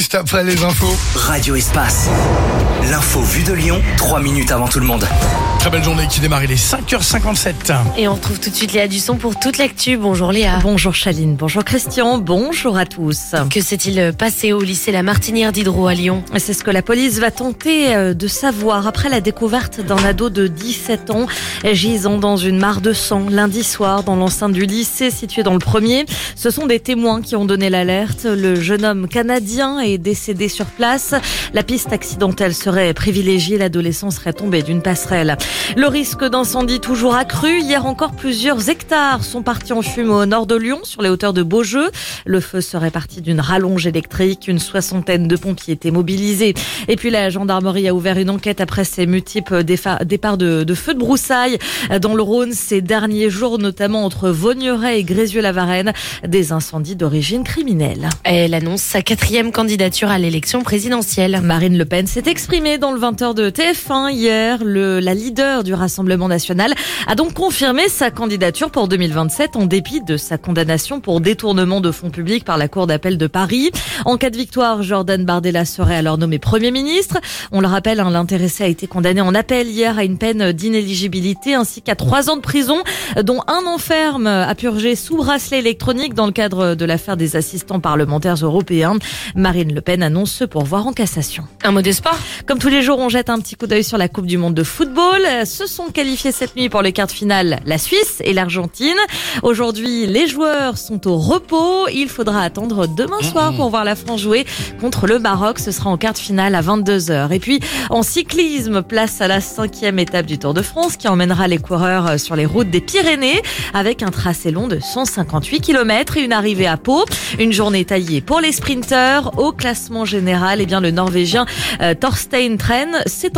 juste après les infos. Radio Espace. L'info vue de Lyon, 3 minutes avant tout le monde. Très belle journée qui démarre, il est 5h57. Et on retrouve tout de suite Léa Dusson pour toute l'actu. Bonjour Léa. Bonjour Chaline, bonjour Christian, bonjour à tous. Que s'est-il passé au lycée La Martinière d'Hydro à Lyon ? C'est ce que la police va tenter de savoir après la découverte d'un ado de 17 ans gisant dans une mare de sang lundi soir dans l'enceinte du lycée situé dans le premier. Ce sont des témoins qui ont donné l'alerte. Le jeune homme canadien est décédé sur place. La piste accidentelle serait privilégiée. L'adolescent serait tombé d'une passerelle. Le risque d'incendie toujours accru. Hier encore, plusieurs hectares sont partis en fumée au nord de Lyon, sur les hauteurs de Beaujeu. Le feu serait parti d'une rallonge électrique. Une 60aine de pompiers étaient mobilisés. Et puis la gendarmerie a ouvert une enquête après ces multiples départs de feux de broussailles dans le Rhône ces derniers jours, notamment entre Vaugneray et Grézieux-la-Varenne. Des incendies d'origine criminelle. Elle annonce sa 4e candidature à l'élection présidentielle. Marine Le Pen s'est exprimée dans le 20h de TF1 hier. La leader du Rassemblement national a donc confirmé sa candidature pour 2027 en dépit de sa condamnation pour détournement de fonds publics par la Cour d'appel de Paris. En cas de victoire, Jordan Bardella serait alors nommé Premier ministre. On le rappelle, l'intéressé a été condamné en appel hier à une peine d'inéligibilité ainsi qu'à 3 ans de prison, dont 1 an ferme à purger sous bracelet électronique dans le cadre de l'affaire des assistants parlementaires européens. Marine Le Pen annonce ce pourvoi en cassation. Un mot de sport. Comme tous les jours, on jette un petit coup d'œil sur la Coupe du Monde de football. Se sont qualifiés cette nuit pour les quarts de finale la Suisse et l'Argentine. Aujourd'hui, les joueurs sont au repos. Il faudra attendre demain soir pour voir la France jouer contre le Maroc. Ce sera en quart de finale à 22h. Et puis, en cyclisme, place à la 5e étape du Tour de France qui emmènera les coureurs sur les routes des Pyrénées avec un tracé long de 158 km et une arrivée à Pau. Une journée taillée pour les sprinteurs. Au classement général, le Norvégien Thorstein Tren s'est